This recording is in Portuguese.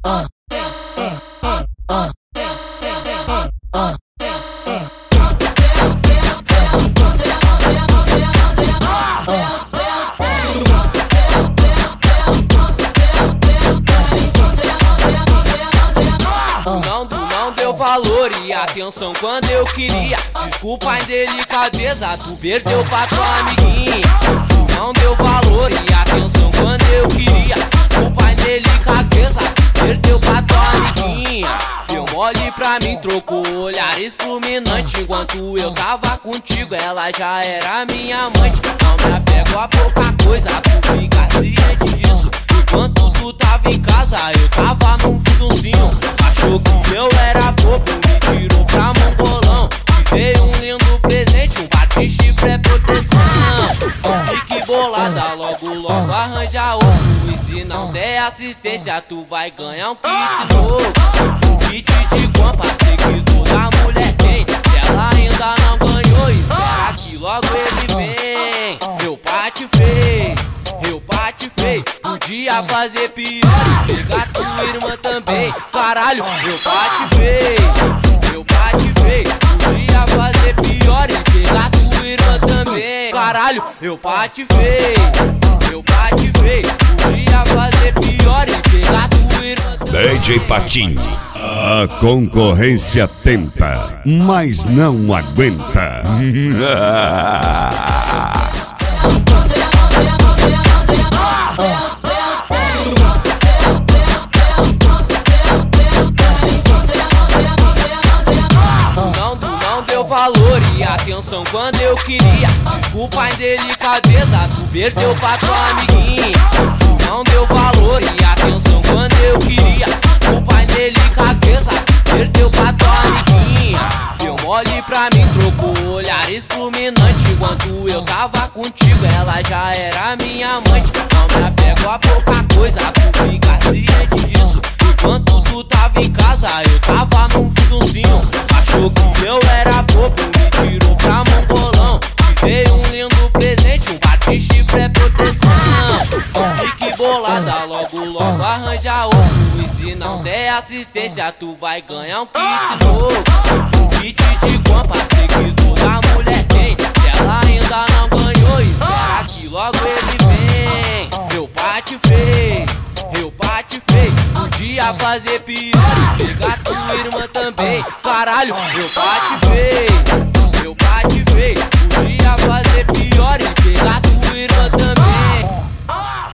Não deu valor e atenção quando eu queria. Desculpa a indelicadeza, tu perdeu pra tua amiguinha. Não deu valor e atenção quando eu queria. Desculpa a indelicadeza, tu perdeu pra tua amiguinha. Deu mole pra mim, trocou olhares fulminantes. Enquanto eu tava contigo, ela já era minha amante. Não me apego a pouca coisa, tu fica ciente disso. Enquanto tu tava em casa, eu tava num fundinho. Achou que eu era bobo, me tirou pra mongolão. Te dei um lindo presente, um bate chifre é proteção. Fique bolada, logo arranja outro. E se não der assistência, tu vai ganhar um kit novo. Um kit de guampa, seguido da mulher tem. Se ela ainda não ganhou, espera que logo ele vem. Meu pate feio, podia fazer pior e pegar tua irmã também. Caralho, meu pate feio, podia fazer pior e pegar tua irmã também. Caralho, meu pate feio, podia fazer pior e pegar tua irmã também. DJ Patinho, a concorrência tenta, mas não aguenta. Não deu valor e atenção quando eu queria. Desculpa a indelicadeza, tu perdeu pra tua amiguinha. Não deu valor e atenção quando eu queria. Desculpa a indelicadeza, tu perdeu pra tua amiguinha. Deu mole pra mim, trocou olhares fulminantes. Enquanto eu tava contigo, ela já era minha amante. Não me apego a pouca coisa, tu fica ciente disso. Enquanto tu tava em casa, eu tava num fundinho. Achou que eu era bobo, me tirou pra mongolão. Te dei um lindo presente, um bate chifre é proteção. Fique bolada, logo arranja outro. E se não der assistência, tu vai ganhar um kit novo. Um kit de guampa, seguido da mulher tem. Se ela ainda não ganhou, espera que logo ele vem. Meu pate feio, podia fazer pior e pegar tua irmã também. Caralho, meu pate